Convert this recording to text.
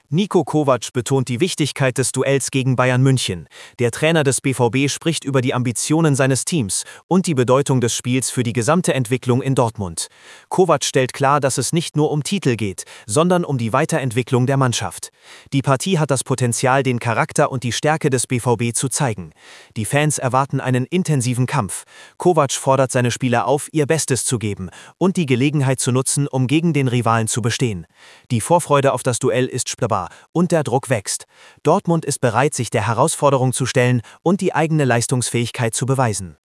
Niko Kovac betont die Wichtigkeit des Duells gegen Bayern München. Der Trainer des BVB spricht über die Ambitionen seines Teams und die Bedeutung des Spiels für die gesamte Entwicklung in Dortmund. Kovac stellt klar, dass es nicht nur um Titel geht, sondern um die Weiterentwicklung der Mannschaft. Die Partie hat das Potenzial, den Charakter und die Stärke des BVB zu zeigen. Die Fans erwarten einen intensiven Kampf. Kovac fordert seine Spieler auf, ihr Bestes zu geben und die Gelegenheit zu nutzen, um gegen den Rivalen zu bestehen. Die Vorfreude auf das Duell ist spürbar und der Druck wächst. Dortmund ist bereit, sich der Herausforderung zu stellen und die eigene Leistungsfähigkeit zu beweisen.